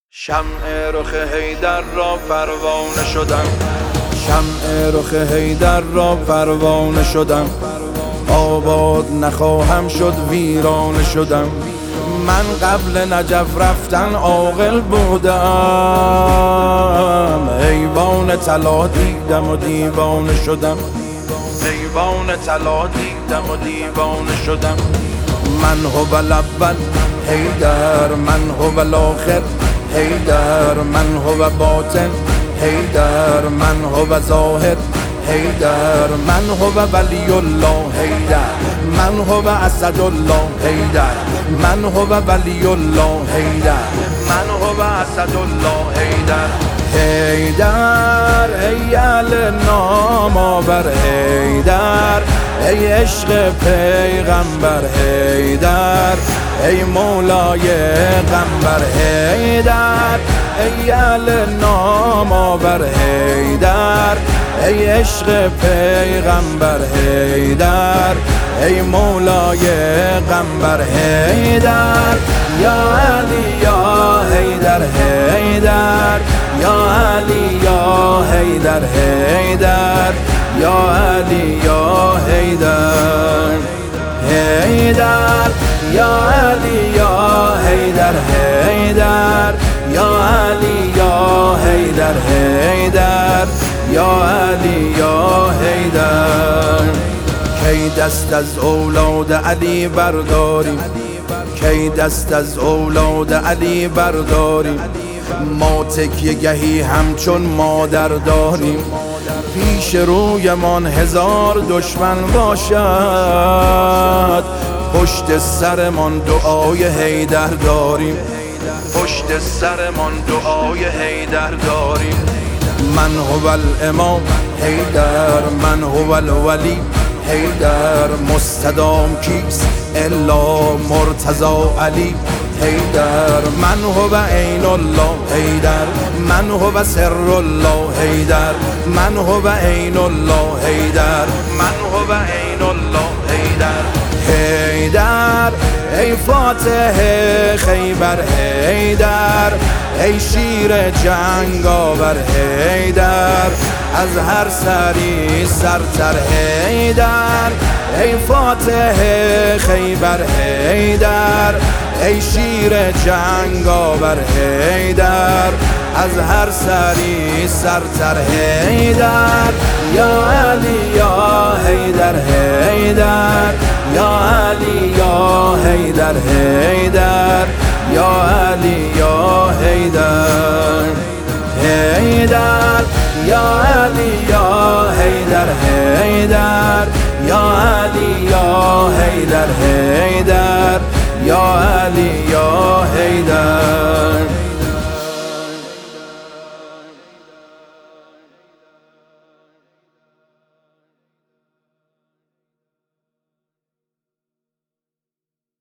شمع رخ حیدر را پروانه شدم، شمع رخ حیدر را پروانه شدم. آباد نخواهم شد ویرانه شدم. من قبل نجف رفتن عاقل بودم، ایوان طلا دیدم و دیوانه شدم. ایوان طلا دیدم و دیوانه شدم. من هو الاول حیدر، من هو الاخر حیدر، من هو باطن حیدر، من هو ظاهر حیدر، من هو ولی الله حیدر، من هو اسد الله حیدر، من هو ولی الله حیدر، من هو اسد الله حیدر. حیدر ای اهل نام آور حیدر، ای عشق پیغمبر حیدر، ای مولای قنبر حیدر، ای اهل نام آور حیدر، ای عشق پیغمبر حیدر، ای مولای قنبر حیدر. یا علی یا حیدر حیدر، یا علی یا حیدر حیدر، یا علی یا حیدر حیدر، یا علی یا حیدر حیدر، یا علی یا حیدر حیدر، یا علی یا حیدر. کی دست از اولاد علی برداریم، کی دست از اولاد علی برداریم. ما تکیه گهی همچون مادر داریم، پیش رویمان هزار دشمن باشد، پشت سرمان دعای حیدر داریم، پشت سرمان دعای حیدر داریم. من هو الامام حیدر، من هو الولی حیدر، مستدام کیست الا مرتضی علی حیدر. من هو عین الله حیدر، من هو سر الله حیدر، من هو عین الله حیدر، من هو عین الله حیدر. حیدر ای فاتح خیبر حیدر، ای شیر جنگ آور حیدر، از هر سری سرتر حیدر. ای فاتح خیبر حیدر، ای شیر جنگ آور حیدر، از هر سری سرتر حیدر. یا علی یا حیدر حیدر، یا علی یا حیدر حیدر، یا علی یا حیدر حیدر، یا علی یا حیدر حیدر، یا علی یا حیدر حیدر، یا علی یا حیدر.